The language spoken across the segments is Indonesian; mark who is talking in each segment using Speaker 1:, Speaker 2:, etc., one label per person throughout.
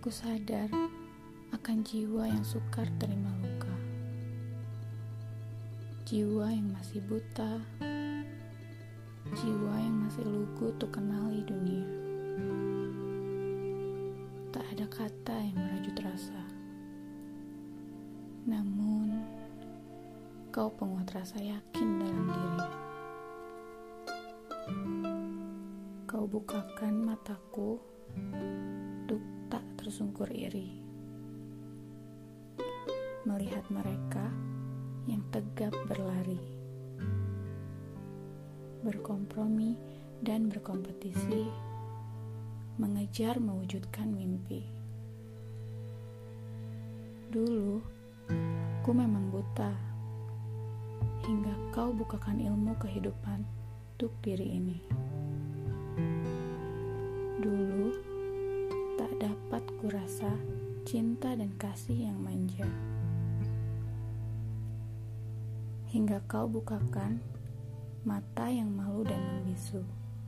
Speaker 1: Aku sadar akan jiwa yang sukar terima luka, jiwa yang masih buta, jiwa yang masih lugu untuk kenali dunia. Tak ada kata yang merajut rasa, namun kau penguat rasa yakin dalam diri. Kau bukakan mataku untuk tak tersungkur iri, melihat mereka yang tegap berlari, berkompromi dan berkompetisi, mengejar mewujudkan mimpi. Dulu, ku memang buta, hingga kau bukakan ilmu kehidupan untuk diri ini. Dulu, tak dapat kurasa cinta dan kasih yang manja, hingga kau bukakan mata yang malu dan membisu.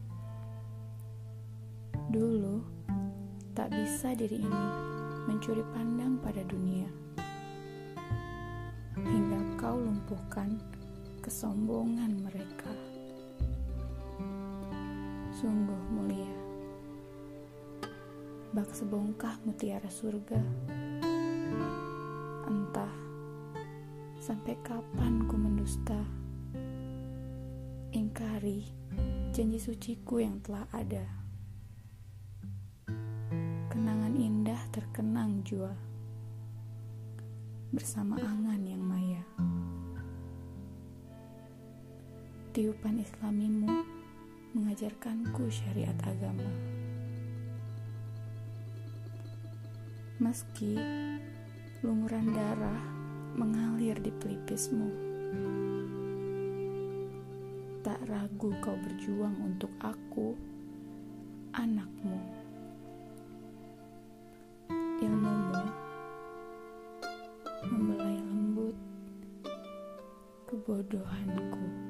Speaker 1: Dulu, tak bisa diri ini mencuri pandang pada dunia, hingga kau lumpuhkan kesombongan mereka. Sungguh mulia, bak sebongkah mutiara surga. Entah sampai kapan ku mendusta, ingkari janji suciku yang telah ada. Kenangan indah terkenang jua, bersama angan yang maya. Tiupan islamimu mengajarkanku syariat agama. Meski lumuran darah mengalir di pelipismu, tak ragu kau berjuang untuk aku, anakmu. Ilmumu membelai lembut kebodohanku.